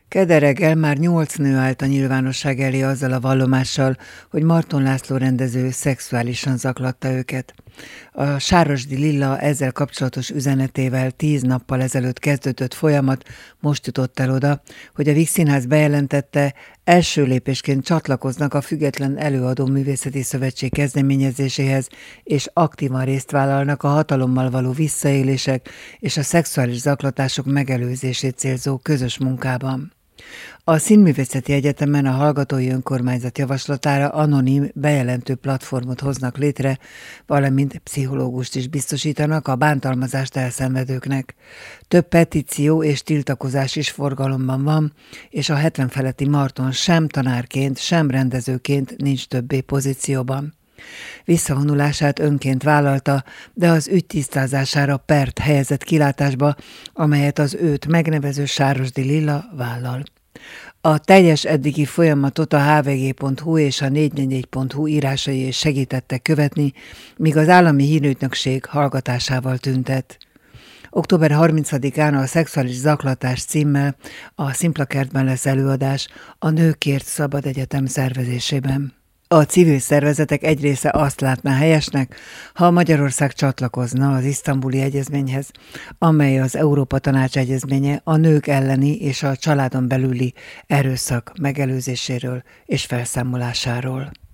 Kedd reggel már 8 nő állt a nyilvánosság elé azzal a vallomással, hogy Marton László rendező szexuálisan zaklatta őket. A Sárosdi Lilla ezzel kapcsolatos üzenetével 10 nappal ezelőtt kezdődött folyamat most jutott el oda, hogy a Víg Színház bejelentette, első lépésként csatlakoznak a Független Előadó Művészeti Szövetség kezdeményezéséhez, és aktívan részt vállalnak a hatalommal való visszaélések és a szexuális zaklatások megelőzését célzó közös munkában. A Színművészeti Egyetemen a Hallgatói Önkormányzat javaslatára anonim bejelentő platformot hoznak létre, valamint pszichológust is biztosítanak a bántalmazást elszenvedőknek. Több petíció és tiltakozás is forgalomban van, és a 70 feletti Marton sem tanárként, sem rendezőként nincs többé pozícióban. Visszavonulását önként vállalta, de az ügy tisztázására pert helyezett kilátásba, amelyet az őt megnevező Sárosdi Lilla vállal. A teljes eddigi folyamatot a hvg.hu és a 444.hu írásai is segítettek követni, míg az állami hírügynökség hallgatásával tüntet. Október 30-án a Szexuális zaklatás címmel a Szimplakertben lesz előadás a Nőkért Szabad Egyetem szervezésében. A civil szervezetek egy része azt látná helyesnek, ha Magyarország csatlakozna az Isztambuli Egyezményhez, amely az Európa Tanács egyezménye a nők elleni és a családon belüli erőszak megelőzéséről és felszámolásáról.